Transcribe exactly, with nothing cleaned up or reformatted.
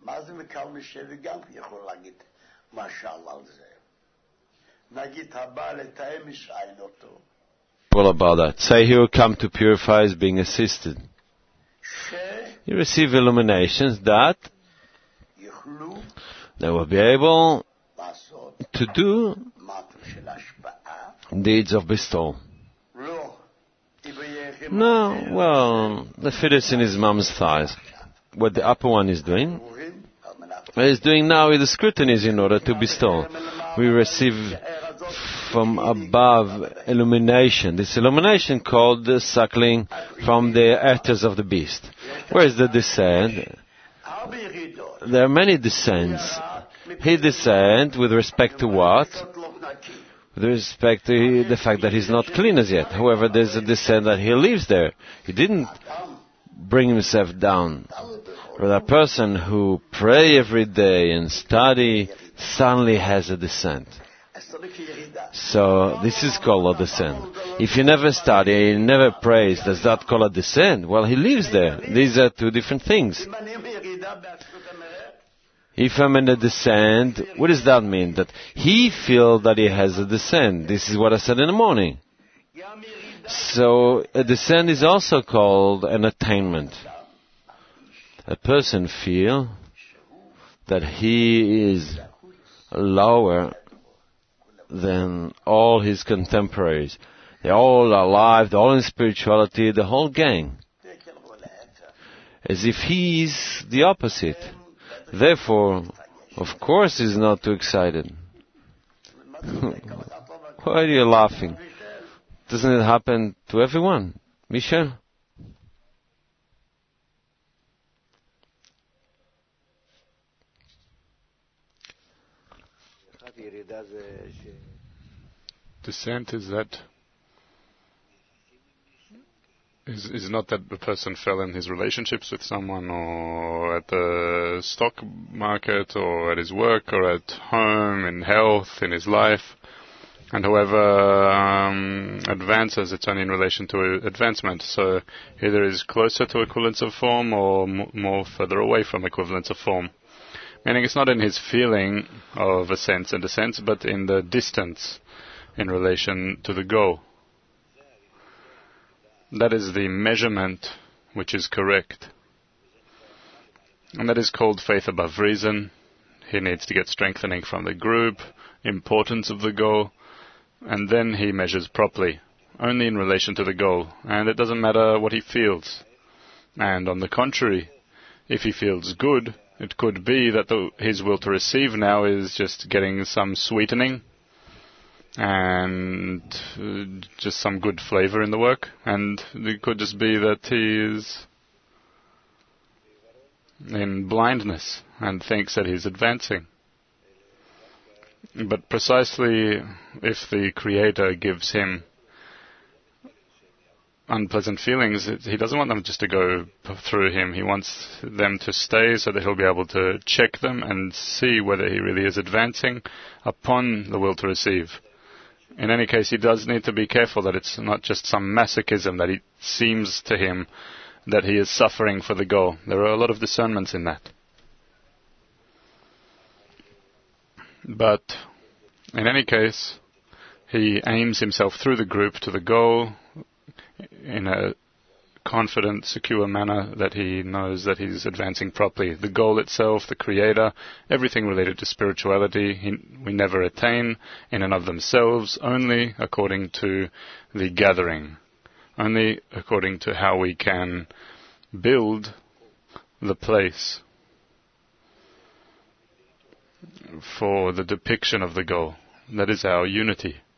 מה זה מקל משב וגם יכול להגיד משל על זה. נגיד הבא לתאם משעין אותו. What about that? Say he will come to purify is being assisted. You receive illuminations that they will be able to do deeds of bestowal. No, well, the fetus in his mom's thighs. What the upper one is doing, what he's doing now is the scrutinies in order to bestow. We receive from above illumination. This illumination called the suckling from the ethers of the beast. Where is the descent? There are many descents. He descends with respect to what? With respect to the fact that he's not clean as yet. However, there's a descent that he lives there. He didn't bring himself down. But a person who pray every day and study suddenly has a descent. So this is called a descent. If you never study, you never praise, does that call a descent? Well, he lives there. These are two different things. If I'm in a descent, what does that mean? That he feels that he has a descent. This is what I said in the morning. So a descent is also called an attainment. A person feels that he is lower than all his contemporaries. They all are alive, they're all in spirituality, the whole gang. As if he's the opposite. Therefore, of course he's not too excited. Why are you laughing? Doesn't it happen to everyone? Michel? Descent is that is is not that the person fell in his relationships with someone, or at the stock market, or at his work, or at home, in health, in his life, and whoever um, advances, it's only in relation to advancement. So either is closer to equivalence of form, or m- more further away from equivalence of form. Meaning it's not in his feeling of a sense and a sense, but in the distance in relation to the goal. That is the measurement which is correct. And that is called faith above reason. He needs to get strengthening from the group, importance of the goal, and then he measures properly, only in relation to the goal. And it doesn't matter what he feels. And on the contrary, if he feels good, it could be that the, his will to receive now is just getting some sweetening and uh, just some good flavor in the work. And it could just be that he is in blindness and thinks that he's advancing. But precisely if the Creator gives him unpleasant feelings, he doesn't want them just to go through him. He wants them to stay so that he'll be able to check them and see whether he really is advancing upon the will to receive. In any case, he does need to be careful that it's not just some masochism, that it seems to him that he is suffering for the goal. There are a lot of discernments in that. But in any case, he aims himself through the group to the goal in a confident, secure manner that he knows that he's advancing properly. The goal itself, the Creator, everything related to spirituality, he, we never attain in and of themselves, only according to the gathering, only according to how we can build the place for the depiction of the goal. That is our unity.